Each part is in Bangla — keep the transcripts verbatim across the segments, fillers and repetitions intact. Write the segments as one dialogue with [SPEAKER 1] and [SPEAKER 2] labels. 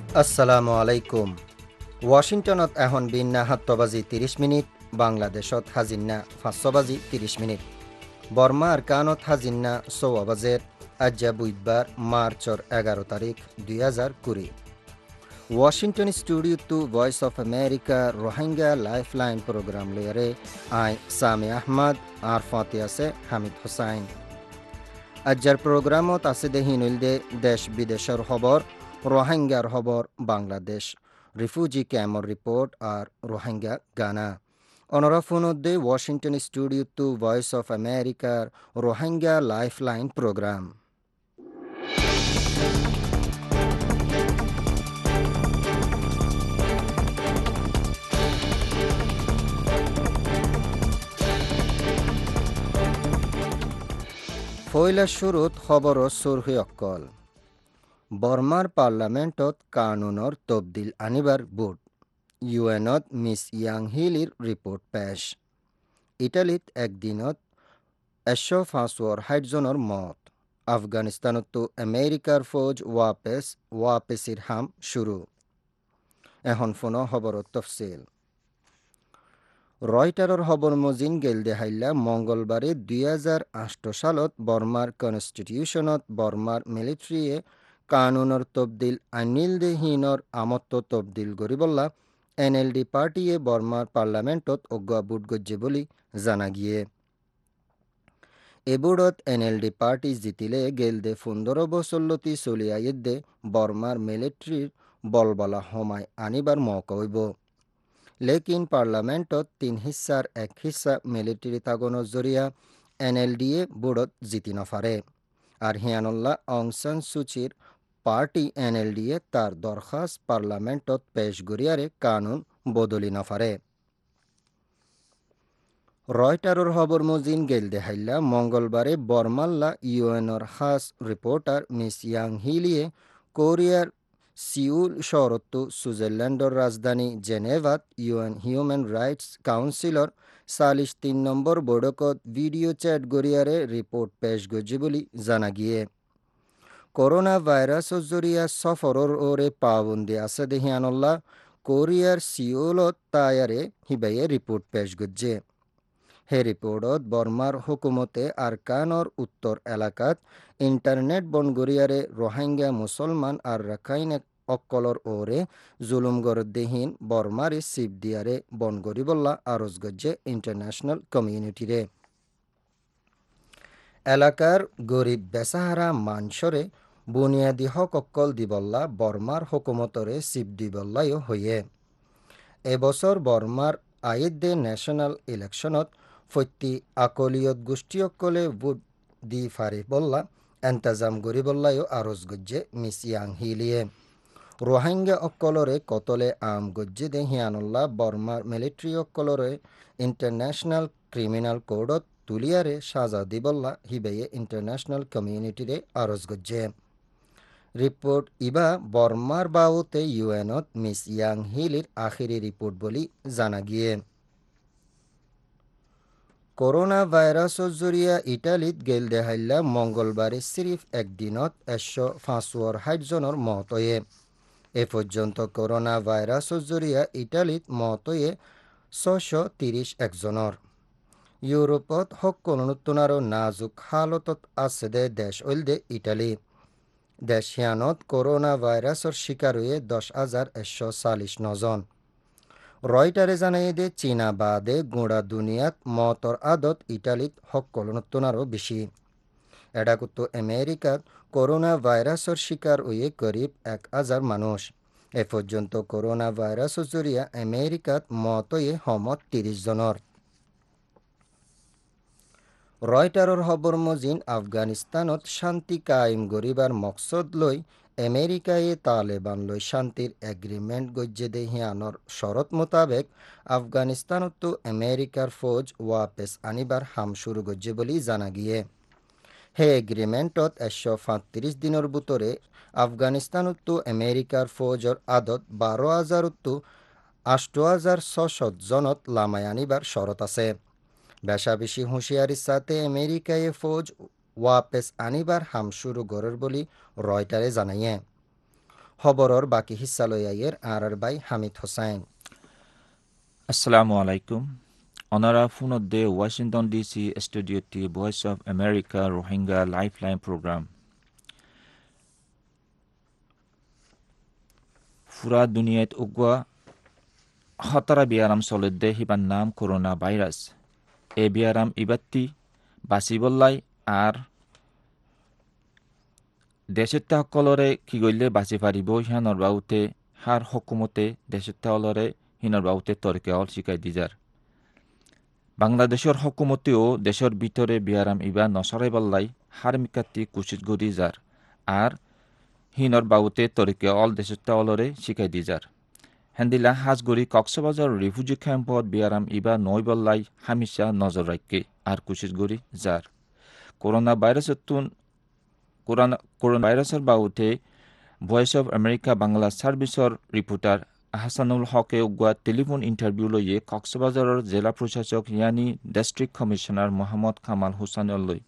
[SPEAKER 1] আসসালামু আলাইকুম। ওয়াশিংটনত এখন বিন্যা সাতটা বাজি ত্ৰিশ মিনিট, বাংলাদেশত হাজিন্না পাঁচটা বাজি ত্ৰিশ মিনিট, বর্মা আর কানত হাজিন্না চৌয়া বাজের। আজ্জা বুধবার মার্চর এগারো তারিখ দুই হাজার কুড়ি। Washington studio to Voice of America Rohingya lifeline program লয়ারে আই সামি আহমদ আর ফাতে আছে হামিদ হোসাইন। আজ্জার প্রোগ্রামত আছে দেহিনুল দে দেশ বিদেশের খবর, রোহিঙ্গার খবর, বাংলাদেশ রিফিউজি ক্যাম্পর রিপোর্ট আর রোহিঙ্গা গানা। অনরাফুনদ্দে Washington studio to Voice of আমেরিকার রোহিঙ্গা লাইফলাইন প্রোগ্রাম। ফয়লা শুরুত খবর সুরহি অক্কল। বর্মার পার্লামেন্টত কানুনর তবদিল আনিবার বুট। ইউএনত মিস ইয়াং হিলির রিপোর্ট পেশ। ইটালিত একদিনত একশো পাঁচশোর ষাট জনের মত। আফগানিস্তানতো আমেরিকার ফৌজ ওয়াপেস ওয়াপেসির হাম শুরু। এখন ফোন খবরত তফসিল। রয়টারের খবর মজিন গেল দেহাইলা মঙ্গলবারে দুই হাজার আষ্ট সালত বর্মার কনস্টিটিউশনত বর্মার মিলিটারিয়ে কানুনের তবদিল আনিল দেহীনর আমত্ত তবদিল গরিবল্লা এনএলডি পার্টিয়ে বর্মার পার্লামেন্টত অজ্ঞা বুট গজ্জে বলি জানা গিয়ে। এবোর্ডত এনএলডি পার্টি জিতিলে গেলদে পনেরো বছরলতি চলিয়াইদে বর্মার মিলিটারির বলবলা হমায় আনিবার মৌকা হইব। লেকিন পার্লামেন্টত তিন হিস্সার এক হিস্সা মিলিটারি তাগনের জরিয়া এনএলডিএ বোর্ডত জিতি নফারে। আর হিয়ানুল্লাহ অং সান সুচির পার্টি এনএলডিএ তার দরখাস্ত পার্লামেন্টত পেশ গরিয়ারে কানুন বদলি নফারে। রয়টারের খবর মজিন গেল দেহাইলা মঙ্গলবারে বর্মাল্লা ইউএনর খাস রিপোর্টার মিস ইয়াং হিলিয়ে কোরিয়ার সিউল শহরত সুইজারল্যান্ডর রাজধানী জেনেভাত ইউএন হিউম্যান রাইটস কাউন্সিলর সালিশ তিন নম্বর বৈঠকত ভিডিও চ্যাট গরিয়ারে রিপোর্ট পেশ গজ্জি বলি জানা গিয়ে। করোনা ভাইরাস জরিয়া সফরর ওরে পাবন্দি আছে দেহিয়ানুল্লাহ কোরিয়ার সিউলত তায়ারে হিবাইয়ে রিপোর্ট পেশ গজ্জে। হে রিপোর্টত বর্মার হুকুমতে আরকানর উত্তর এলাকাত ইন্টারনেট বনগরিয়ারে রোহিঙ্গা মুসলমান আর রাখাইন অক্কলর ওরে জুলুম গরদ্দেহীন বর্মারে সিপ দিয়ারে বনগরিবল্লা আরজ গজ্জে ইন্টারন্যাশনাল কমিউনিটিরে। এলাকার গরিব বেসাহারা মানসরে বুনিয়াদি হক অক্কল দিবল্লা বর্মার হুকুমতরে সিপ দিবল্লাইও হইয়ে। এবছর বর্মার আইদে ন্যাশনাল ইলেকশনত ফৈত্তি আকলিয়ত গোষ্ঠীসকলে ভোট দি ফারি বল্লা এন্তাজাম গরি বল্লাইও আরজ গজ্জে মিস ইয়াং হিলিয়ে। রোহিঙ্গা অক্কলরে কতলে আম গজ্জে দে হিয়ানুল্লাহ বর্মার মিলিটারি অক্কলরে ইন্টারন্যাশনাল ক্রিমিনাল কোডত তুলিয়ারে সাজা দিবল্লা হিবেয়ে ইন্টারন্যাশনাল কমিউনিটিরে আরজ গজ্জে। রিপোর্ট ইবা বর্মার বাউতে ইউএনত মিস ইয়াং হিলির আখিরি রিপোর্ট বলি জানা গিয়ে। করোনা ভাইরাস জরিয়া ইটালিত গেল দেহাইলা মঙ্গলবারে সিরিফ একদিনত একশো পাঁচশোর ষাট জনের মত হয়ে। এ পর্যন্ত করোনা ভাইরাস জরিয়া ইটালিত মত হয়ে ছশো তিরিশ একজনের। ইউরোপত সকলোনতুনারও নাজুক হালতত আছে দে দেশ ওইল দে ইটালি। দেশিয়ানত করোনা ভাইরাসর শিকার হয়ে দশ হাজার একশো চাল্লিশ নজন। রয়টারে জানাই দে চীনা বাদে গোড়া দুনিয়াত মতর আদত ইটালিত সকলোনতুনারও বেশি। এডাকুতো আমেরিকাত করোনা ভাইরাসর শিকার হয়ে করিব এক হাজার মানুষ। এ পর্যন্ত করোনা ভাইরাস জরিয়া আমেরিকাত মত হয়ে সমত তিরিশ জনের। রয়টারের খবর মজিন আফগানিস্তানত শান্তি কায়েম গরিবার মকসদ লই আমেরিকায়ে তালেবান লই শান্তির এগ্রিমেন্ট গজ্জে দেহিয়ানোর শরত মোতাবেক আফগানিস্তানত আমেরিকার ফৌজ ওয়াপেস আনিবার হাম শুরু গজ্জে বলি জানা গিয়ে। হে এগ্রিমেন্টত একশো সাঁত্রিশ দিনের ভিতরে আফগানিস্তানত আমেরিকার ফৌজর আদত বারো হাজারত আষ্ট হাজার ছশো জনত লামাই আনিবার শরত আছে। বেশা বেশি হুঁশিয়ারির সাথে আমেরিকায় ফৌজ ওয়াপেস আনিবার হাম শুরু গড়ের বলি রয়টারে জানাইয়ে। খবরর বাকি হিস্সা লই আইয়ের আর আর বাই হামিদ হোসাইন।
[SPEAKER 2] আসসালামু আলাইকুম। অনারা ফোনদে ওয়াশিংটন ডিসি স্টুডিওটি Voice of America Rohingya lifeline program ফুরা দুনিয়াত উগুয়া হতারা বিয়ারাম চলদ্দে হিবার নাম করোনা ভাইরাস এ বিয়ারাম ইবাত্তি বাঁচিবল্লাই আর দেশত্তা সকলরে কি গইলে বাঁচি পারিব হিয়ানর বাউতে হার হকুমতে দেশত্তা অলরে হিনর বাউতে তরকে অল শিকাই দিজার বাংলাদেশের হকুমতেও দেশের ভিতরে বিয়ারাম ইবা নসরাই বল্লাই হার মিকাত্তি কুচিত গদি যার আর হিনর বাউতে তরিকে অল দেশত্তা অলরে শিকাই দি যার হেন্দিলা হাজগড়ি কক্সবাজার রিফিউজি ক্যাম্পত বিয়ারাম ইবা নয় বল্লাই হামিশা নজর রাখকে আর কুচিত গড়ি যার করোনা ভাইরাসতুন করোনা ভাইরাসের বাউতে ভয়েস অফ আমেরিকা বাংলা সার্ভিসর রিপোর্টার আহসানুল হকে উগুয়া টেলিফোন ইন্টারভিউ লইয়ে কক্সবাজারের জেলা প্রশাসক ইয়ানি ডিস্ট্রিক্ট কমিশনার মোহাম্মদ কামাল হোসেনের লই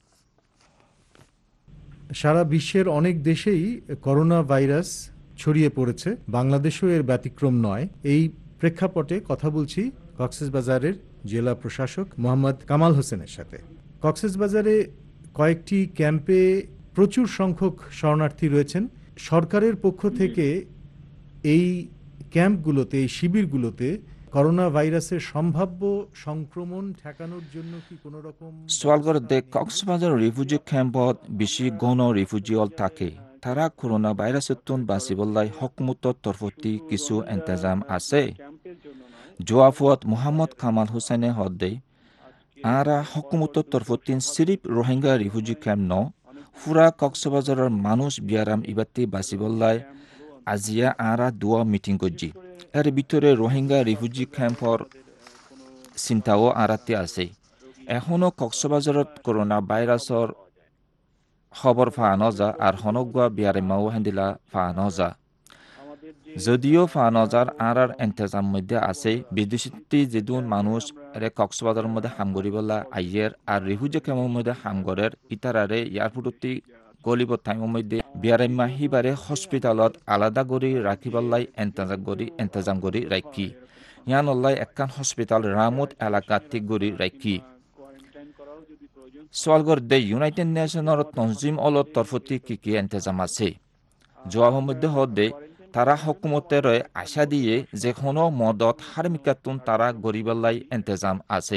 [SPEAKER 3] সারা বিশ্বের অনেক দেশেই করোনা ভাইরাস ছড়িয়ে পড়েছে, বাংলাদেশও এর ব্যতিক্রম নয়। এই প্রেক্ষাপটে কথা বলছি কক্সবাজারের জেলা প্রশাসক মোহাম্মদ কামাল হোসেনের সাথে। কক্সবাজারে কয়েকটি ক্যাম্পে প্রচুর সংখ্যক শরণার্থী রয়েছেন। সরকারের পক্ষ থেকে এই ক্যাম্পগুলোতে, এই শিবিরগুলোতে করোনা ভাইরাসের সম্ভাব্য সংক্রমণ ঠেকানোর জন্য কি কোনো রকম
[SPEAKER 2] সোয়ালগড়ে কক্সবাজার রিফিউজি ক্যাম্পত বেশি গণ রিফিউজি অল থাকে। তারা করোনা ভাইরাসতুন বাঁচিবল্লাই হকুমতর তরফতি কিছু এন্তেজাম আছে। জোয়াফুয়াত মোহাম্মদ কামাল হোসেনে হদ্দে আরা হকুমতর তরফতিন সিরিপ রোহিঙ্গা রিফিউজি ক্যাম্প ন ফুরা কক্সবাজারের মানুষ বিয়ারাম ইবাতি বাঁচিবল্লাই আজিয়া আরা দুয়া মিটিং করছি। এর ভিতরে রোহিঙ্গা রিফিউজি ক্যাম্পর চিন্তাও আরাতে আছে। এখনও কক্সবাজারত করোনা ভাইরাসর খবর ফানো যা আর হনগুয়া বিয়ারেমাও হেন্দিলা ফানো যা। যদিও ফানো যার আর আর এন্তেজাম মধ্যে আছে বিদেশি যেদুন মানুষ এর কক্সবাজারের মধ্যে হাম করিবলা আইয়ের আর রিফিউজি ক্যাম্পের মধ্যে হাম করের ইতারারে ইয়ার ফুটতি গলিব টাইমের মধ্যে বিয়ারেমা হিবারে হসপিটালত আলাদা করে রাখিবল্লাই এন্তেজাম করি এন্তেজাম করি রাখি। ইয়ানল্লাই একখান হসপিটাল রামুত এলাকা ঠিক করি রাখি। সোয়ালগড় দে ইউনাইটেড নেশনের তনজিম অলর তরফতি কি কি এন্তেজাম আছে। জবাবের মধ্যে হদে তারা হকুমতের আশা দিয়ে যে কোনো মদত হারমিকাতুন তারা গরিবাল্লাই এন্তেজাম আছে।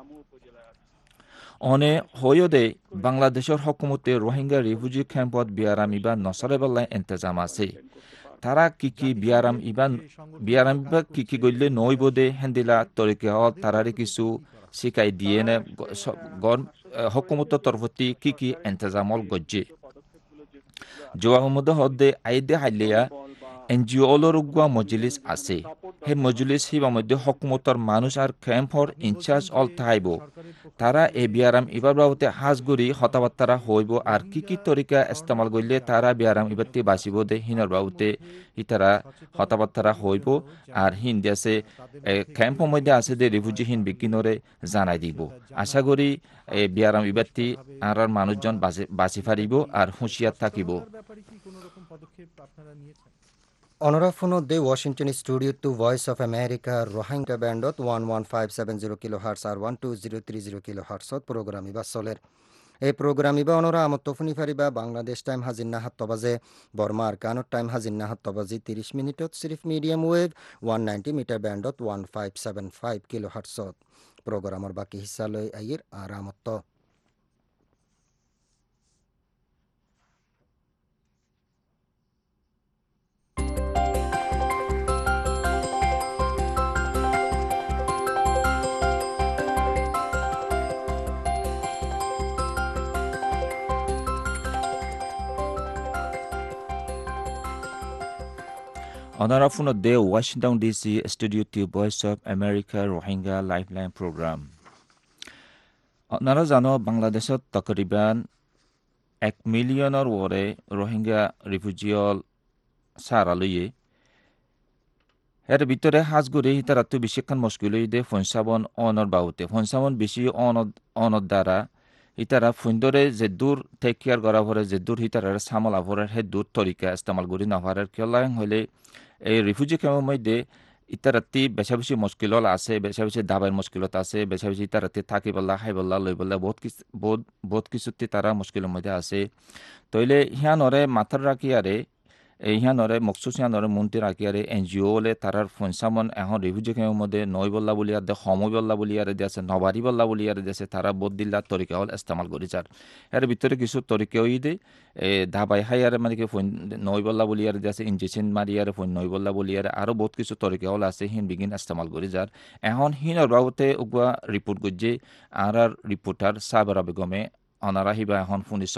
[SPEAKER 2] অনে হয়দে বাংলাদেশের হকুমতে রোহিঙ্গা রিফিউজি ক্যাম্পত বিয়ারাম ইবা নসরেবাল্লাই এন্তেজাম আছে। তারা কি কি বিয়ারাম ইবান বিয়ারাম ইবা কি কি গইলে নই বোধে হেন্দিলা তরিকে হল তারারে কিছু শিকাই দিয়ে নে হকুমতের তরফতি কি কি এন্তেজামল গজ্জে। জোয়াবের মধ্যে হদে আইদে হাইলিয়া এনজিও অলর উগুয়া মজলিস আছে। হে মজলিস হিবা মধ্যে হকুমতর মানুষ আর ক্যাম্পর ইনচার্জ অল থাইব। তারা এ বিয়ারাম ইবার বাবুতে হাজগুড়ি হতাবার্তারা হইব আর কি কি তরিকা ইস্তেমাল করলে তারা বিয়ারাম ইবারটি বাঁচিব দে হিনর বাবুতে ইতারা হতাবার্তারা হইব আর হিন দেশে ক্যাম্পের মধ্যে আছে দে রিফিউজি হিন বিকিনরে জানাই দিব। আশা করি এ বিয়ারাম ইবারটি আর আর মানুষজন বাঁচি পারিব আর হুঁশিয়ার থাকিব।
[SPEAKER 1] অনরা ফোনদে Washington studio to Voice of America Rohingya ব্যান্ডত one one five seven zero kilohertz আর one two zero three zero কিলো হার্টসত প্রোগ্রাম ইবা চলের। এই প্রোগ্রাম ইবা অনরা আমত তফুনি ফারিবা বাংলাদেশ টাইম হাজির না সাত বাজে, বর্মা আর কানত টাইম হাজির না সাত বাজি তিরিশ মিনিটত সিরিফ medium wave one ninety metre ব্যান্ডত ওয়ান ফাইভ সেভেন ফাইভ কিলো হার্টসত প্রোগ্রামর বাকি হিস্সা লই আইয়ের আর আমত।
[SPEAKER 2] অনারা ফোনদে ওয়াশিংটন ডিসি স্টুডিওটি Voice of America Rohingya lifeline program. আপনারা জানো বাংলাদেশত তকরিবান এক মিলিয়নের ওরে রোহিঙ্গা রিফিউজিয়ল সারা লইয়ে এর ভিতরে হাজগুড়ি হিতারাতো বেশিক্ষণ মুশকিল দে পঞ্চাবন অনর বাউতে পঞ্চাবন বেশি অনদ অনদ দ্বারা ইতারা ফুন্দরে যে দূর টেক কেয়ার করা পরে যে দূর হিতারার সামলা পরে হে দূর তরিকা ইস্তেমাল করি না পারার কেলাং হইলে এই রিফিউজি ক্যাম্পের মধ্যে ইতারাতি বেশা বেশি মুশকিলত আছে বেশা বেশি দাবাইয়ের মুশকিলত আছে বেশা বেশি ইতারাতি থাকি বললা খাই বললা লই বললা বহুত কিছু বহুত বহুত কিছুতে তারা মুশকিলের মধ্যে আছে তইলে হিয়ানরে মাথার রাখি আরে এই হিয়ানরে মকসুস হিয়ানরে মন্ত্রী রাখি আরে এনজিও হলে তারার ফোনসামন এখন রিফিউজি ক্যাম্পের মধ্যে নই বললা বলি আর দে সময় বললা বলি আর দিয়েছে নবারি বললা বলি আর দিয়েছে তারা বদিল্লার তরিকা হল ইস্তেমাল করি যার এর ভিতরে কিছু তরিকা হই দে ধাবাই হাই আর মানে কি ফোন নই বললা বলি আর দিয়েছে ইঞ্জেকশন মারি আর ফোন নই বললা বলি আর আরো বহুত কিছু তরিকা হল আছে হিন বিগিন ইস্তেমাল করি যার এখন হিনর বাবতে উগুয়া রিপোর্ট করছে আর আর রিপোর্টার সাবরা বেগমে অনারা হিবা এখন শুনিছ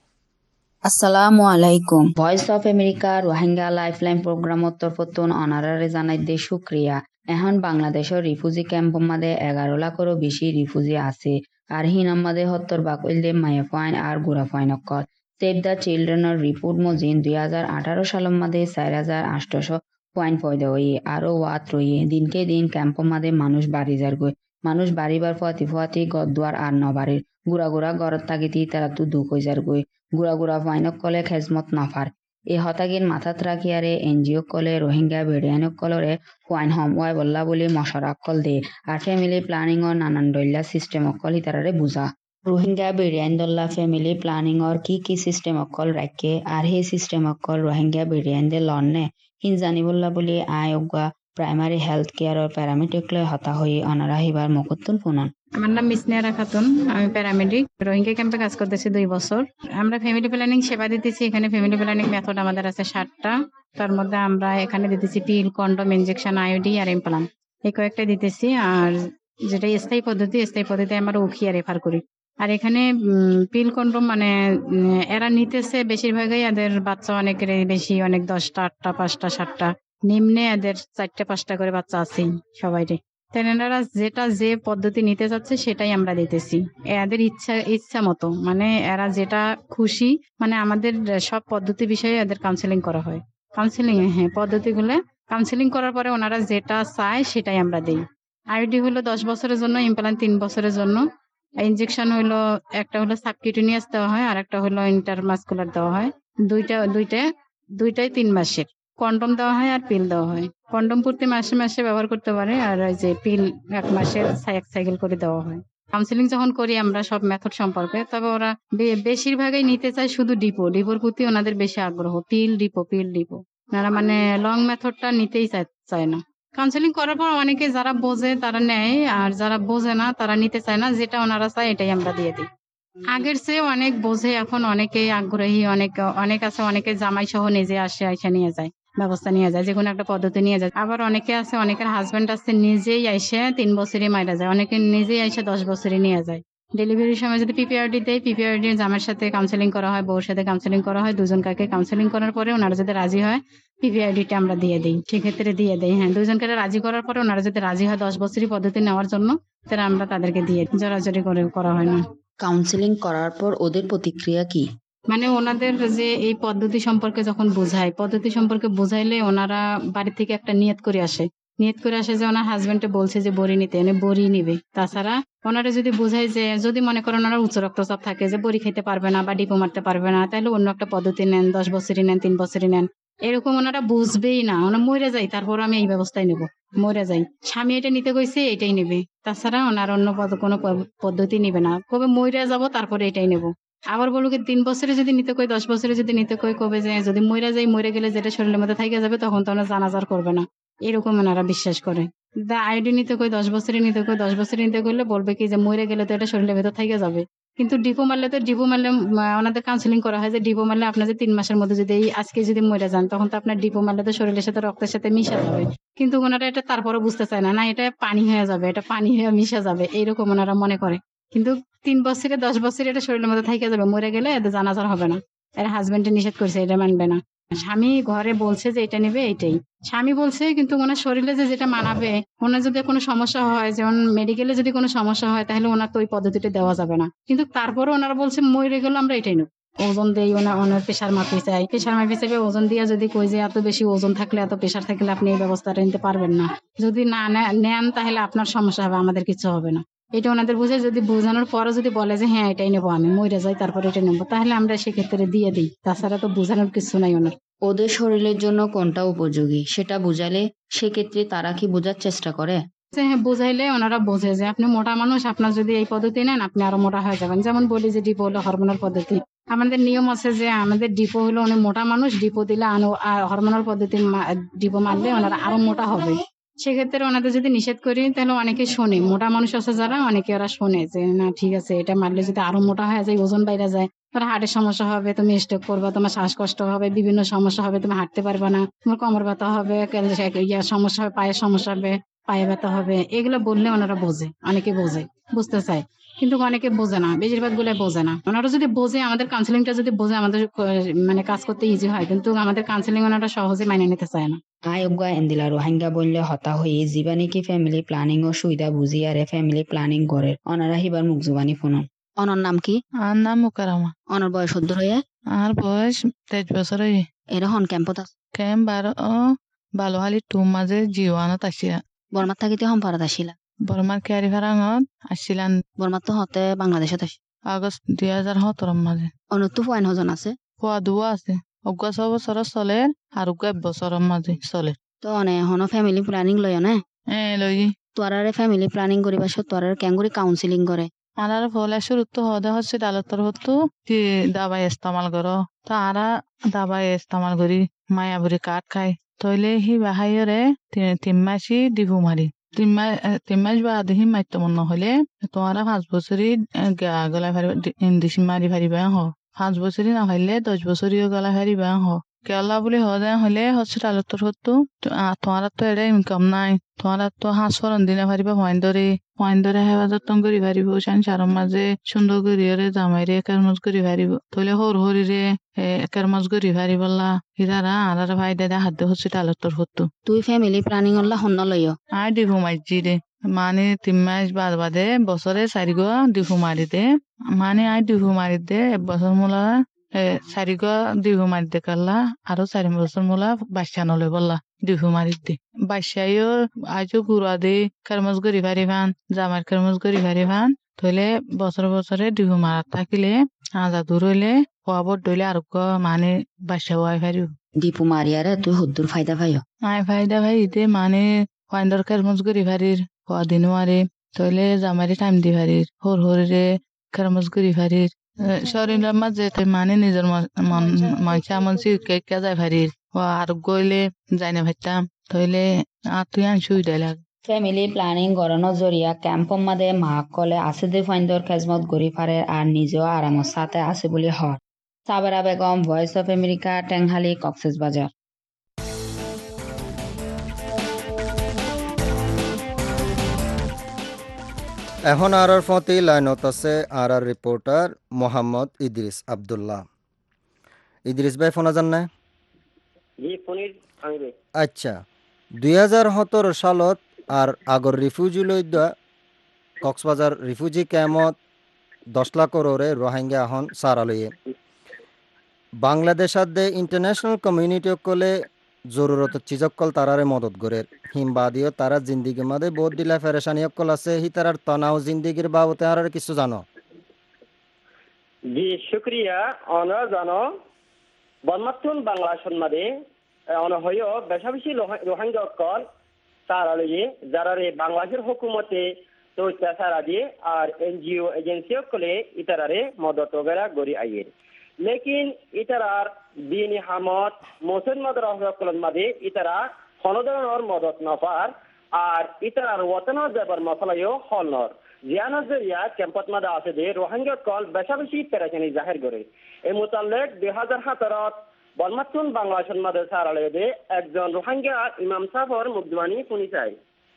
[SPEAKER 4] আসসালামু আলাইকুম Voice of America Rohingya lifeline প্রোগ্রামত তরফতুন অনারারে জানাই দে শুক্রিয়া এখন বাংলাদেশের রিফিউজি ক্যাম্প মাদে এগারো লাখেরও বেশি রিফিউজি আছে আর হিনাম মাদে হত্তর বাকইল দে মায়া ফাইন আর গুড়া ফাইন অকল সেভ দ্য চিলড্রেনের রিপোর্ট মজিন দুই হাজার আঠারো সালের মাদে চার হাজার আটশোশো পয়েন্ট পয়দা হইয়ে আরো ওয়াত রইয়ে দিনকে দিন ক্যাম্প মাদে মানুষ বাড়ি যার গই মানুষ বাড়িবার ফুয়াতি ফুয়াতি গদ্দুয়ার আর নবাড়ির গুড়া গুড়া গরত তাগিতি তারা তু দুঃখ হয়ে যার গই গুড়া গুড়া ফাইনক কলে খেজমত নাফার এই হতাগিন মাথাত রাখিয়ারে এনজিও কলে রোহিঙ্গা বেড়িয়ানক কলরে ফাইন হম ওয়াই বল্লা বলি মশারা কল দে আর ফ্যামিলি প্ল্যানিং ও নানান দল্লা সিস্টেম অকল ইতারারে বুঝা রোহিঙ্গা বেড়িয়ান দল্লা ফ্যামিলি প্ল্যানিং অর কি কি সিস্টেম অকল রাখে আর সেই সিস্টেম অকল রোহিঙ্গা বেড়িয়ানদের লন্নে হিন জানি বল্লা বলি আয় অজ্ঞা প্রাইমারি হেলথ কেয়ার ও প্যারামেডিক লয় হতা হয়ে অনারা হিবার মুকুত্তুন ফুনান।
[SPEAKER 5] আমার নাম মিসনিয়ারা খাতুন, আমি প্যারামেডিক রোহিঙ্গা ক্যাম্পে কাজ করতেছি দুই বছর। আমরা ফ্যামিলি প্ল্যানিং সেবা দিতেছি। এখানে ফ্যামিলি প্ল্যানিং মেথড আমাদের আছে সাতটা। তার মধ্যে আমরা এখানে দিতেছি পিল, কন্ডম, ইনজেকশন, আইওডি আর ইমপ্লান্ট, এই কয়েকটা দিতেছি। আর যেটা স্থায়ী পদ্ধতি, স্থায়ী পদ্ধতি আমরা উখিয়া রেফার করি। আর এখানে পিল কন্ডম মানে এরা নিতেছে বেশিরভাগই এদের বাচ্চা অনেকের বেশি, অনেক দশটা আটটা পাঁচটা সাতটা নিম্নে এদের চারটা পাঁচটা করে বাচ্চা আছেই সবাইরে। তেনারা যেটা যে পদ্ধতি নিতে যাচ্ছে সেটাই আমরা দিতেছি এদের ইচ্ছা ইচ্ছা মতো, মানে এরা যেটা খুশি, মানে আমাদের সব পদ্ধতি বিষয়ে এদের কাউন্সেলিং করা হয়। কাউন্সেলিং হ্যাঁ পদ্ধতিগুলো কাউন্সেলিং করার পরে ওনারা যেটা চায় সেটাই আমরা দিই। আইডি হলো দশ বছরের জন্য, ইমপ্লান্ট তিন বছরের জন্য, ইনজেকশন হলো একটা হলো সাবকিউটেনিয়াস দেওয়া হয় আর একটা হলো ইন্টারমাসকুলার দেওয়া হয়। দুইটা দুইটা দুইটাই তিন মাসের। কন্ডম দেওয়া হয় আর পিল দেওয়া হয়। কন্ডম প্রতি মাসে মাসে ব্যবহার করতে পারে, আর ওই যে পিল এক মাসে এক সাইকেল করে দেওয়া হয়। কাউন্সিলিং যখন করি আমরা সব মেথড সম্পর্কে, তবে ওরা বেশিরভাগই নিতে চায় শুধু ডিপো, ডিপোর প্রতি ওনাদের বেশি আগ্রহ। পিল ডিপো পিল ডিপো ওনারা মানে লং মেথডটা নিতেই চায় না। কাউন্সিলিং করার পর অনেকে যারা বোঝে তারা নেয়, আর যারা বোঝে না তারা নিতে চায় না। যেটা ওনারা চায় এটাই আমরা দিয়ে দিই। আগের চেয়ে অনেক বোঝে, এখন অনেকেই আগ্রহী, অনেক অনেক আছে, অনেকে জামাই সহ নিজে আসে আইসা নিয়ে যায়, ব্যবস্থা নিয়ে যায়, যে কোনো একটা পদ্ধতি নিয়ে যায়। আবার অনেকে আছে, অনেকের হাজবেন্ড আছে নিজেই আইসে তিন বছরই মাইরা যায়, অনেকে নিজেই আইসে দশ বছরই নিয়ে যায়। ডেলিভারির সময় যদি পিপিআরডি দেয়, পিপিআরডি জামার সাথে কাউন্সিলিং করা হয়, বউর সাথে কাউন্সিলিং করা হয়, দুজন কাকে কাউন্সিলিং করার পরে ওনারা যদি রাজি হয় পিপিআরডিটা আমরা দিয়ে দিই, সেক্ষেত্রে দিয়ে দেয়। হ্যাঁ, দুজনকে রাজি করার পরে ওনারা যদি রাজি হয় দশ বছরই পদ্ধতি নেওয়ার জন্য, তাহলে আমরা তাদেরকে দিয়ে জোরাজোরি করে করা হয় না।
[SPEAKER 4] কাউন্সিলিং করার পর ওদের প্রতিক্রিয়া কি?
[SPEAKER 5] মানে ওনাদের যে এই পদ্ধতি সম্পর্কে যখন বোঝায়, পদ্ধতি সম্পর্কে বোঝাইলে ওনারা বাড়ি থেকে একটা নিয়ত করে আসে, নিয়ত করে আসে যে ওনার হাজবেন্ডে বলছে যে বড়ি নিতে, এনে বড়ি নিবে। তাছাড়া ওনারা যদি বোঝায় যে, যদি মনে করেন ওনার উচ্চ রক্তচাপ থাকে, যে বড়ি খেতে পারবে না বা ডিপো মারতে পারবে না, তাহলে অন্য একটা পদ্ধতি নেন, দশ বছরই নেন, তিন বছরই নেন, এরকম ওনারা বুঝবেই না। ওনারা মরে যায়, তারপর আমি এই ব্যবস্থায় নেবো, মরে যাই, স্বামী এটা নিতে কইছে এটাই নেবে, তাছাড়া ওনার অন্য কোনো পদ্ধতি নিবে না। কবে মরে যাবো তারপরে এটাই নেবো। আবার বলবো কি তিন বছরে যদি নিতে কই, দশ বছরে যদি নিতে কই, কবে যে যদি মরে যাই, মরে গেলে যেটা শরীরের মধ্যে থাইকে যাবে, তখন তো ওনারা জানাজার করবে না, এরকম ওনারা বিশ্বাস করে। আইডি নিতে কই, দশ বছরে নিতে কই, দশ বছরে নিতে করলে বলবে কি যে মরে গেলে তো এটা শরীরের ভেতর থাইকে যাবে। কিন্তু ডিপো মারলে তো ডিপো মারলে ওনাদের কাউন্সিলিং করা হয় যে ডিপো মারলে আপনার যে তিন মাসের মধ্যে যদি আজকে যদি মরে যান, তখন তো আপনার ডিপো মারলে তো শরীরের সাথে রক্তের সাথে মিশে যাবে। কিন্তু ওনারা এটা তারপরে বুঝতে চায় না, না এটা পানি হয়ে যাবে, এটা পানি হয়ে মিশে যাবে, এইরকম ওনারা মনে করে। কিন্তু তিন বছরে দশ বছরে এটা শরীরের মধ্যে থাইকে যাবে, মরে গেলে এদের জানাজার হবে না। এর হাজবেন্ডে নিষেধ করছে, এটা মানবে না। স্বামী ঘরে বলছে যে এটা নেবে, এইটাই স্বামী বলছে, কিন্তু ওনার শরীরে যে যেটা মানাবে, ওনার যদি কোনো সমস্যা হয়, যেমন মেডিকেলে যদি কোনো সমস্যা হয়, তাহলে ওনার তো ওই পদ্ধতিটা দেওয়া যাবে না। কিন্তু তারপরে ওনারা বলছে মরে গেলে আমরা এটাই নেব। ওজন দেই, ওনার ওনার প্রেশার মাপি চাই, প্রেশার মাপি চাইবে ওজন দিয়া যদি কই যে এত বেশি ওজন থাকলে, এত প্রেশার থাকলে আপনি এই ব্যবস্থাটা নিতে পারবেন না, যদি না নেন তাহলে আপনার সমস্যা হবে, আমাদের কিছু হবে না। এটা ওনাদের বুঝে যদি বোঝানোর পরও যদি বলে যে হ্যাঁ এটাই নেবো, আমি মরে যাই তারপরে এটা নেবো, তাহলে আমরা সেক্ষেত্রে দিয়ে দিই। তাছাড়া তো বোঝানোর কিছু নাই ওনার।
[SPEAKER 4] ওদের শরীরের জন্য কোনটা উপযোগী সেটা বুঝালে সেক্ষেত্রে তারা কি বোঝার চেষ্টা করে?
[SPEAKER 5] যে হ্যাঁ বোঝাইলে ওনারা বোঝে যে আপনি মোটা মানুষ, আপনার যদি এই পদ্ধতি নেন আপনি আরো মোটা হয়ে যাবেন। যেমন বলি যে ডিপো হলো হরমোনাল পদ্ধতি, আমাদের নিয়ম আছে যে আমাদের ডিপো হলো অনেক মোটা মানুষ, ডিপো দিলে হরমোনাল পদ্ধতি ডিপো মারলে ওনারা আরো মোটা হবে। সেক্ষেত্রে ওনাদের যদি নিষেধ করি তাহলে অনেকে শোনে, মোটা মানুষ আছে যারা অনেকে ওরা শোনে যে না ঠিক আছে এটা মারলে যদি আরো মোটা হয়ে যায়, ওজন বাইরে যায়, তোমার হার্টের সমস্যা হবে, তুমি স্ট্রোক করবে, তোমার শ্বাসকষ্ট হবে, বিভিন্ন সমস্যা হবে, তুমি হাঁটতে পারবে না, তোমার কোমর ব্যথা হবে, ইয়া সমস্যা হবে, পায়ের সমস্যা হবে, পায়ে ব্যথা হবে। এগুলো বললে ওনারা বোঝে, অনেকে বোঝে, বুঝতে চায়, কিন্তু অনেকে বোঝে না, বেশিরভাগ গুলো বোঝে না। ওনারা যদি বোঝে, আমাদের কাউন্সিলিংটা যদি বোঝে, আমাদের মানে কাজ করতে ইজি হয়, কিন্তু আমাদের কাউন্সিলিং ওনারা সহজে মাইনে নিতে চায় না।
[SPEAKER 4] আয়োগা এন্দিলা রোহিঙ্গা বললে হতা হয়ে জীবানি কি ফ্যামিলি প্ল্যানিং ও সুবিধা বুঝি আরে ফ্যামিলি প্ল্যানিং করে অনারা হিবার মুখ জুবানি ফোনন। অনর নাম কি?
[SPEAKER 6] আর নাম মুকারামা।
[SPEAKER 4] অনর বয়স সদ্য হয়ে?
[SPEAKER 6] আর বয়স তেইশ বছর হয়ে।
[SPEAKER 4] এরা হন ক্যাম্পত আছে?
[SPEAKER 6] ক্যাম্প বারো ও বালোহালি টু মাঝে জিওয়ানত আসিলা।
[SPEAKER 4] বর্মাত থাকিতে হম পারাত আসিলা?
[SPEAKER 6] বর্মার কেয়ারি ফারাঙত আসছিলান।
[SPEAKER 4] বর্মাত তো হতে বাংলাদেশত আসি
[SPEAKER 6] আগস্ট দুই হাজার সতেরো মাঝে।
[SPEAKER 4] অনতো পয়েন্ট হজন আছে?
[SPEAKER 6] খোয়া দুয়া আছে। অজ্ঞা ছ বছর চলে আর অজ্ঞা এক বছরের মাঝে চলে।
[SPEAKER 4] তো অনে হন ফ্যামিলি প্ল্যানিং লয় নে?
[SPEAKER 6] এ লই।
[SPEAKER 4] তোরারে ফ্যামিলি প্ল্যানিং করিবা সব তোরারে ক্যাঙ্গুরি কাউন্সিলিং করে?
[SPEAKER 6] আনার ফলে শুরু তো হদে হচ্ছে ডালতর হতো কি দাবাই ইস্তেমাল করো, তো আরা দাবাই ইস্তেমাল করি মায়া বুড়ি কাঠ খায়, তইলে হি বাহাইরে তিন মাসি ডিভু মারি, তিন মাস তিন মাস বাদ হি মাইতো মন হলে তোমারা পাঁচ বছরই গলা ফারি ইন্দিসি মারি ফারিবা হ, পাঁচ বছরই না হইলে দশ বছরইও গলা ফারিবা হ। কেলা বলে হদে হলে হচ্ছে ডালতর হতো তোমার তো এটা ইনকাম নাই, তোমার তো হাঁস ফরন দিনে ফারিবা হইন ধরে হইন ধরে হেবা যত্ন করি ফারিব, সংসারের মাঝে সুন্দর করিয়ারে জামাইরে একারমজ করি ফারিব, তইলে হর হরিরে একারমজ করি ফারিবল্লা হিরারা আলারা ভাই দাদা হাতে হচ্ছে ডালতর হতো।
[SPEAKER 4] তুই ফ্যামিলি প্ল্যানিং হল্লা হন্ন লইও?
[SPEAKER 6] আই ডিভু মাইজি রে, মানে তিন মাস বাদ বাদে বছরে চারি গো ডিভু মারি দে, মানে আই ডিভু মারি দে এক বছর মোলা চারি গো ডিভু মারি দে কাল্লা আরো চারি বছর মোলা বাচ্চা নলে বললা ডিভু মারি দে, বাচ্চাইও আজও গুড়া দে কারমজ করি ফারি ভান, জামার কারমজ করি ফারি ভান, তইলে বছর বছরে ডিভু মারা থাকিলে আজা দূর হইলে খোয়া বড় দইলে আর মানে বাচ্চা ওয়াই ফারি
[SPEAKER 4] ডিপু মারিয়ারে তুই হদ্দুর ফায়দা পাইও?
[SPEAKER 6] আই ফায়দা ভাই ইতে মানে ফাইন্ডার কারমজ করি ফারির খোয়া দিন মারে, তইলে জামারি টাইম দি ফারির হর হরিরে কারমজ করি ফারির শরীরের মাঝে মানে নিজের মাংসা মনসি কে যায় ফারির ও আর গইলে যাই না ভাইতাম, তইলে আর তুই আন সুবিধা লাগ।
[SPEAKER 4] ফ্যামিলি প্ল্যানিং করানোর জরিয়া ক্যাম্পর মাঝে মাক কলে আছে দে ফাইন্দর খেজমত গড়ি ফারে আর নিজেও আরামত সাথে আছে বলে হর। Sabera Begum, Voice of America, Tenghali, Cox's Bazar.
[SPEAKER 1] এখন আর আর ফতি লাইনত আছে আর আর রিপোর্টার মোহাম্মদ ইদ্রিস আব্দুল্লাহ। ইদ্রিস ভাই ফোনা জান না? আচ্ছা, দুই হাজার সতেরো সালত আর আগর রিফিউজি লইদা কক্সবাজার রিফিউজি ক্যাম্পত দশ লাখ করোরে রোহিঙ্গা এখন সারা লইয়ে বাংলাদেশাত দে ইন্টারন্যাশনাল কমিউনিটি কলে জরুরত চিজকল তারারে মদত করে হিমবাদিও তারা জিন্দিগি মাদে বহুত দিলা ফেরেশানি অকল আছে হি তারার তনাও জিন্দিগির বাবতে আর কিছু জানো?
[SPEAKER 7] জি শুক্রিয়া। অনা জানো বর্মাতুন বাংলাদেশের মাদে অনা হইও বেশা বেশি রোহিঙ্গা অকল তারা লইয়ে যারা রে বাংলাদেশের হুকুমতে তো তারা দিয়ে আর এনজিও এজেন্সি অকলে ইতারারে মদত ওগেরা গড়ি আইয়ের, লেকিন ইতারার দিনী হামত মোসেন মদর মাদে ইতারা কোনো ধরনের মদত নফার আর ইতারার ওতন যাবার মশলায়ও হল নর জিয়ানোর জরিয়া ক্যাম্পত মাদা আছে যে রোহিঙ্গা কল বেশা বেশি পেরেশানি জাহির করে। এই মোতালেক দুই হাজার সতেরত বর্মাতুন বাংলাদেশের মাদে সারালে দে একজন রোহিঙ্গা ইমাম সাফর মুকদমানি শুনি চাই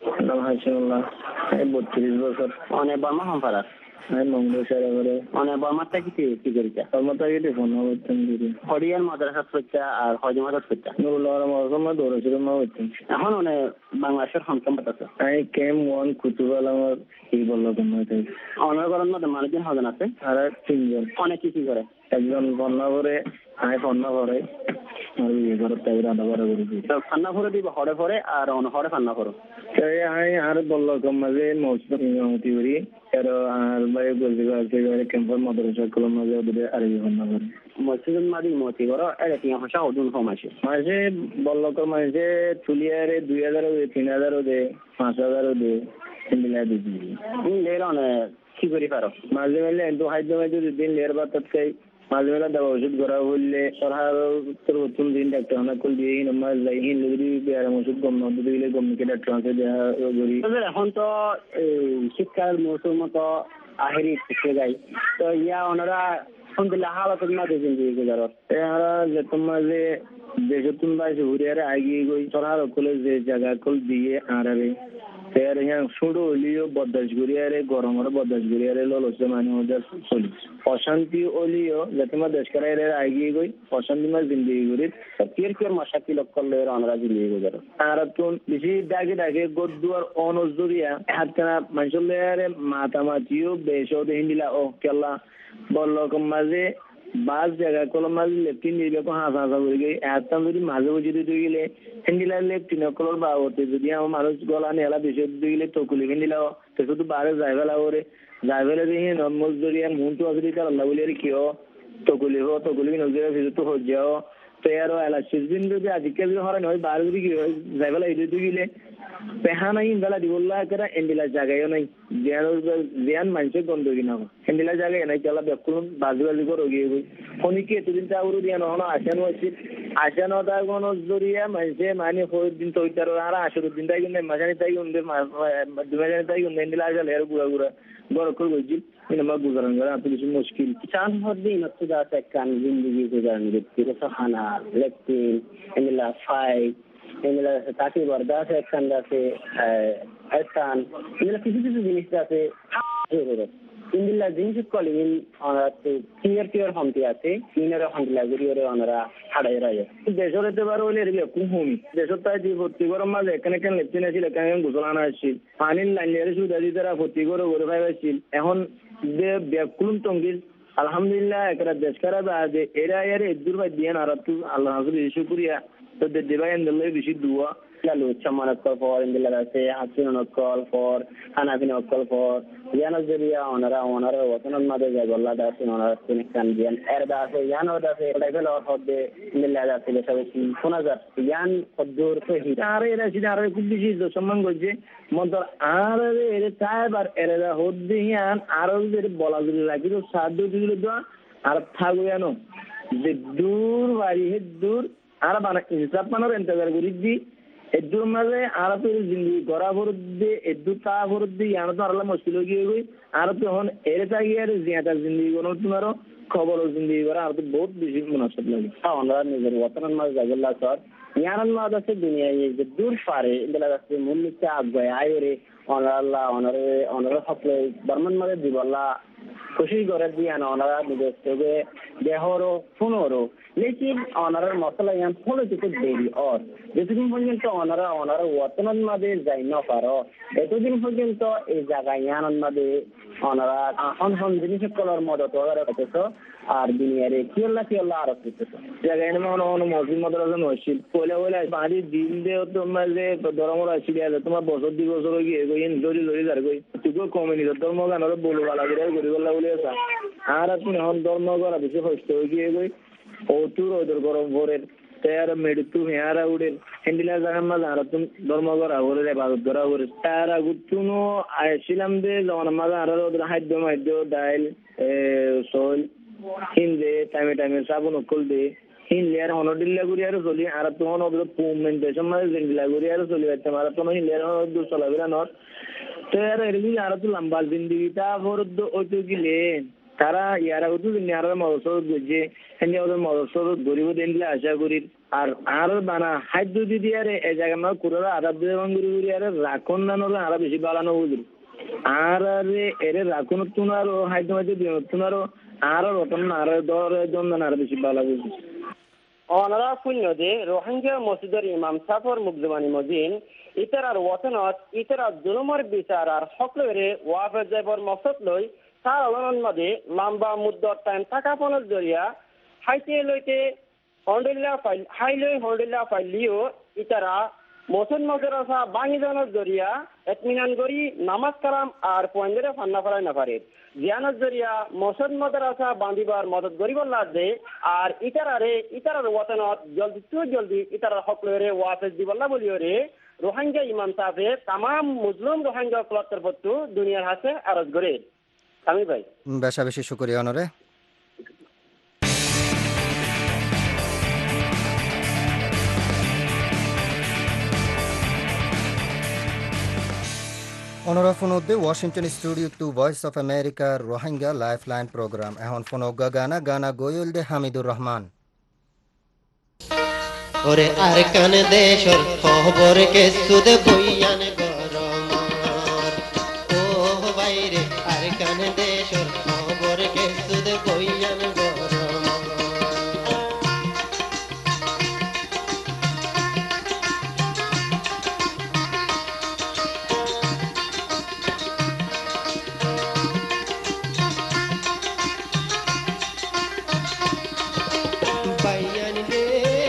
[SPEAKER 7] বত্রিশ বছর অনেক বর্মা সম্পাদক অনেক বর্মারটা কি কি করিতা বর্মারটা কি ফোন করতেন হরিয়ার মাদ্রাসা হচ্ছে আর হজমাদত হচ্ছে দৌড়াছিল মা হচ্ছে এখন অনেক বাংলাদেশের সংখ্যা আছে আমি কেম ওয়ান কুতুবাল আমার এই বললো অনেক গরম মধ্যে মানুষজন হজন আছে আর তিনজন অনেক কি কি করে একজন বন্যা করে আমি বন্যা করে
[SPEAKER 8] আর এই ঘর তাই রান্না করা করি তো খান্না করে দিব হড়ে পরে আর অন হড়ে খান্না করো তাই আই আর বললো কম মাঝে মৌসুম ইমামতি করি আর আর ভাই বলতে আছে ক্যাম্পার মাদ্রাসা কলম মাঝে ওদের আরবি খান্না করে মসজিদ মাদি মতি করো এটা কি ভাষা ওদুন কম আছে মাঝে বললো কম মাঝে তুলিয়ারে দুই হাজারও দে তিন হাজারও দে পাঁচ হাজারও দে মিলা দিবি লের অনেক কি করি পারো মাঝে মাঝে এত হাইতে মাঝে দিন লের বা তৎকাই মাঝে মাঝে দেওয়া ওষুধ করা বললে ওরা তোর নতুন দিন ডাক্তার অনেক করে দিয়ে মাঝ যাই হিন যদি বেয়ারাম ওষুধ গম না দিলে গমকে ডাক্তার আছে দেওয়া করি এখন তো শীতকাল মৌসুম মতো আহেরি শিখে যাই তো ইয়া ওনারা alhamdulillah halatun ma de zindagi garo yara je tumaze dejetun ba se huriyare agi goi soraro kole je jaga kol diye arare ter yan sudo liyo bodash guriyare goromor bodash guriyare lolo se mani odas soli অশান্তি অলিও যেতমা দেশকারে agi goi অশান্তি ma zindagi guri kir kir mashakil করলে আমরা জিন্দগি গুজারো আর তুন বেশি দাগে দাগে গদুয়ার অনজুরিয়া হাতনা মানসুলেরে মাতামাতিও বেশো হিন্দিলা ও কেলা বললো কম মাঝে বাস জায়গা কলম মাঝে লেফটিন দিলে তো হাসা হাসা হয়ে গেই এতটা যদি মাঝে বুঝে দিতে গেলে হিন্দিলা লেফটিন কলর বা হতে যদি আমার মানুষ গলা নেলা বেশি দিতে গেলে তকুলি হিন্দিলাও তো শুধু বাইরে যাইবেলা ওরে যাইবেলা দিয়ে নর্মল জরিয়া মুহূর্ত আসলে তার আল্লাহ বলে কিও তকুলি হো তকুলি নজরে ভিতরে তো হয়ে যাও তো এর এলা সিজন যদি আজকে যদি হয় নয় বাইরে যদি কি হয় যাইবেলা এই দিতে গেলে পেহানাই ইন্দালা দিবল্লা করে এন্ডিলা জায়গায়ও নাই জিয়ান জিয়ান মানুষের গন্ধ কিনা এন্ডিলা জায়গায় নাই চলা বেকুন বাজু বাজু করে গিয়ে গই খনিকে এতদিন তা উড়ু দিয়া নহনো আসানো আছে আসানো তা কোন জরিয়া মানুষে মানে হই দিন তো ইতার আর আসর দিন তাই কিন্তু মাঝানি তাই উন্দের দুমাজানি তাই উন্দের এন্ডিলা জায়গা এর গুড়া গুড়া বড় করে গইছি ইনা মা গুজারান করে আপনি কিছু মুশকিল চান হদি নতো দা কান জিন্দেগি গুজারান দিতে তো খানা লেকটিন এন্ডিলা ফাই এগুলা তাকে বরদাস একখান আছে আসান এগুলা কিছু কিছু জিনিস আছে ইন্দিল্লা জিনিস কলি ইন অনারাতে ক্লিয়ার ক্লিয়ার হমতি আছে ইনারে হমলা গরিয়রে অনারা হাড়াই রায় দেশরেতে বার হলে রে কুম হোমি দেশরটা যে ভর্তি গরম মাঝে এখানে কেন লেপচিন আছে এখানে গুজলানা আছে পানির লাইনের সুবিধা দিয়ে তারা ভর্তি করে গরে পাইছিল এখন যে ব্যাকুলুম টঙ্গিল আলহামদুলিল্লাহ একটা দেশ খারাপ আছে এরা এর এদুর বাই দিয়ে আর তু আল্লাহ হাফিজ শুকরিয়া তো de devayan de lay bishi duwa la lo chamana call for in the la say hasina call for hanafina call for yana zeriya onara onara watanan made jagolla da sin onara tin kan dian er da se yana da se level of hode in the la se sabe sunazar yan qodur to hitare era sidare kubishi do samman goje montor are ere taibar ere da hode yan aro je bola juli lagi to saddo juli do ar thago yano je dur bari he dur আর বানা ইনসাফ মানার ইন্তজার করি দি এদুর মাঝে আর তো জিন্দগি গড়া ভরত দি এদু তা ভরত দি ইয়ানো তো আল্লাহ মুশকিল গিয়ে গই আর তো এখন এর তাগি আর জিয়াদার জিন্দগি গনো তোমারও খবর জিন্দগি করা আর তো বহুত বেশি মুনাসব লাগে হ্যাঁ আমরা নিজের ওয়াতান মাঝে জাগল্লা সর ইয়ানান মাঝে আছে দুনিয়া এই যে দূর পারে ইন্দলা আছে মুন্নিতে আগায় আয়রে অনার আল্লাহ অনারে অনারে সকলে বর্মান মাঝে দিবল্লা খুশি করে দিয়ে ওনারা নিজের থেকে দেহরও ফোনরও লেকিন ওনারার মশলা ইয়ান ফোনে থেকে দেরি অর যতদিন পর্যন্ত ওনারা ওনারা ওয়াতনান মাঝে যাই না পারো এতদিন পর্যন্ত এই জায়গায় ইয়ান মাঝে ওনারা হন হন জিনিস কলার মদত ওরা করতেছ আর দুনিয়ারে কিল্লা কিল্লা আরো করতেছ জায়গায় মনে মনে মসজিদ মাদ্রাসা নছিল পয়লা পয়লা বাড়ি দিন দেও তোমার যে ধর্ম রাশি আছে তোমার বছর দুই বছর গিয়ে গইন জড়ি জড়ি যার গই তুইও কমিনি ধর্ম গানরে বলো বালা করে করি বলা বলে আসা আর আপনি হন ধর্ম করা বেশি কষ্ট হয়ে গিয়ে গই ও তুর ওদের গরম ভোরের তার মেডু হেয়ারা উড়ের হেন্ডিলা জাগান মাঝে আর তুমি ধর্ম করা ভরে ইবাদত করা ভরে তার আগুতুনো আইছিলাম দে জন মাঝে আর ওদের খাদ্য মাদ্য ডাইল সোল হিন্দে টাইমে টাইমে সাবুন কল দে হিনলিয়ার হনডিল্লা গুরি আর চলি আর তোমার ওদের পুমেন দেশম মাঝে জিন্দিলা গুরি আর চলি যাচ্ছে আর তোমার হিনলিয়ার দু চলাবিরা নর তো আর এরকম আর তো লম্বা জিন্দিগিটা ভরদ ওইতো গিলে তারা ইয়ারা হতো আর মদসরত গেছে হেন ওদের মদসরত গরিব দিন দিলে আশা করি আর আর বানা খাদ্য দিদি আরে এই জায়গা আমার কুড়ারা আরব দেওয়ান গুরি গুরি আরে রাখন না নলে আরো বেশি বাড়ানো বুঝলি আর আরে এরে রাখন তুনারও খাদ্য মাঝে দিয়ে তুনারও আরো রতন আরো দর জন আরো বেশি বালা বুঝলি অনারা শূন্য যে রোহিঙ্গা মসজিদের ইমাম সাফর মুকজমানি মজিন ইতারার ওয়াতনত ইতারার জুলুমের বিচার আর সকলেরে ওয়াফে যাইবর মকসদ লই তার অলনের মাঝে লম্বা মুদ্দর টাইম থাকা পনের জরিয়া হাইতে লইতে
[SPEAKER 7] হন্ডুল্লা ফাইল হাইলে হন্ডুল্লা ফাইলিও ইতারা মসুন মজরাসা বাঙিজানোর জরিয়া এতমিনান গরি নামাজ কালাম আর পয়েন্ডেরে ফান্না ফরাই না পারে জিয়ানোর জরিয়া মসুন মজরাসা বান্ধিবার মদত গরিবল্লা দে আর ইতারারে ইতারার ওয়াতনত জলদি তু জলদি ইতারার হকলরে ওয়াফেজ দিবল্লা বলিওরে রোহিঙ্গা ইমাম সাহেবে তামাম মুসলিম রোহিঙ্গা ক্লত্তর পত্তু দুনিয়ার হাসে আরজ করে আমি ভাই
[SPEAKER 1] বেশা বেশি শুকরিয়া অনরে অনরা ফোন দে Washington studio to Voice of America Rohingya lifeline program এখন ফোন গানা গানা গোয়ল দে হামিদুর রহমান
[SPEAKER 9] ওরে আর কান দেশর খবর কে সুদে বইয়ান গরমার ও বাইরে আর কান দেশর খবর কে সুদে বইয়ান গরমার বাইয়ান রে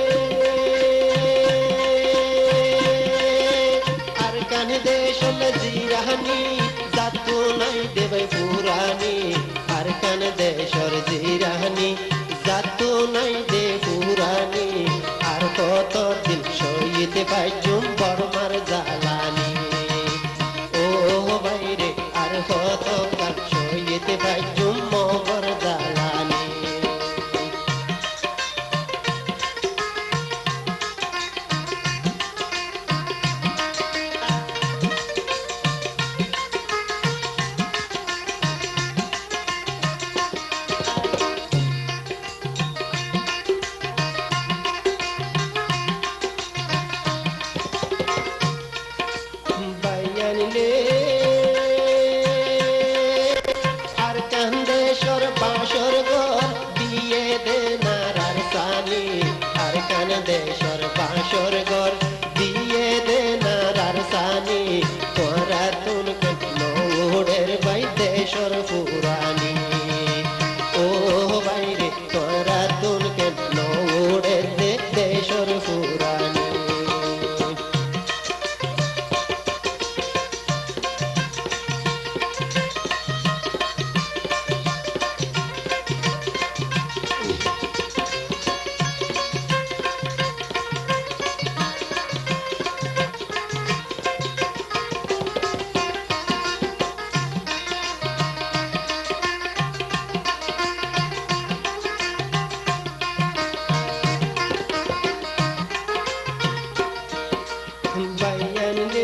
[SPEAKER 9] দেশল জিরানি জাতু নাই দেবে পুরানি আর কান দেশর জিরানি জাতু নাই দে পুরানি আর কত দিন সইতে পাইছুম বর্মার জ্বালানি ও বাইরে আর কত কাল সইতে পাইছুম মগর জ্বালানি আর কান্দেশ্বর বাসর ঘর বিয়ে দে নারার সানি আর কান্দেশ্বর বাসর ঘর বিয়ে দে নারার সানি তোরা তুন নৌড়ের বাই দেশর পুরানি ও বাইরে তোরা তুন নৌড়ের দে দেশর পুরানি বাইয়ান রে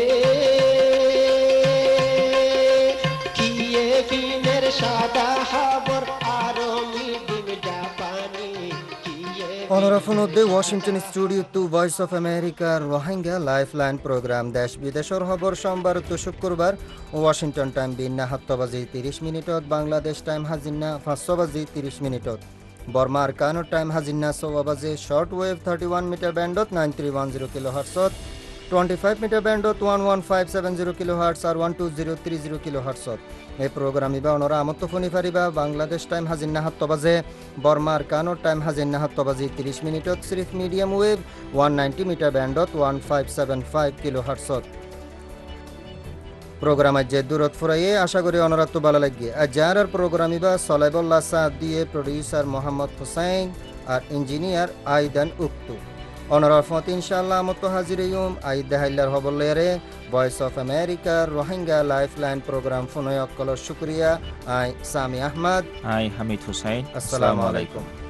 [SPEAKER 9] কিয়ে ফিনের সাদা হাবর আরো মিডিম জাপানি
[SPEAKER 1] অনরা ফোন দে Washington studio to Voice of America Rohingya lifeline program দেশ বিদেশের খবর সোমবার তো শুক্রবার ওয়াশিংটন টাইম বিন্না সাত বাজি ত্রিশ মিনিটত বাংলাদেশ টাইম হাজিন্না পাঁচ বাজি ত্রিশ মিনিটত বর্মার কানো টাইম হাজিন্না ছয় বাজে short wave thirty one metre ব্যান্ডত নাইন থ্রি ওয়ান জিরো কিলো হার্টসত twenty-five meter band dot one one five seven zero kilohertz or one two zero three zero kilohertz এই প্রোগ্রাম ইবা অনরা আমত ফোনি ফারিবা বাংলাদেশ টাইম হাজিন না সাত বাজে বর্মার কানো টাইম হাজিন না সাত বাজে ত্রিশ মিনিটত সিরিফ medium wave one ninety metre band dot one five seven five kilohertz program যে দূরত ফুরাইয়ে আশা করি অনরা তো ভালো লাগে আর যার প্রোগ্রাম ইবা সলাইবুল্লাহ সাদ দিয়ে প্রোডিউসার মোহাম্মদ হুসাইন আর ইঞ্জিনিয়ার আইদান উক্তু অনরা ফত ইনশাআল্লাহ মত হাজির ইউম আই দেহাইলার হবলেরে Voice of America Rohingya lifeline program ফোনয় অকল শুকরিয়া আই সামি আহমদ
[SPEAKER 2] আই হামিদ হুসাইন
[SPEAKER 1] আসসালামু আলাইকুম।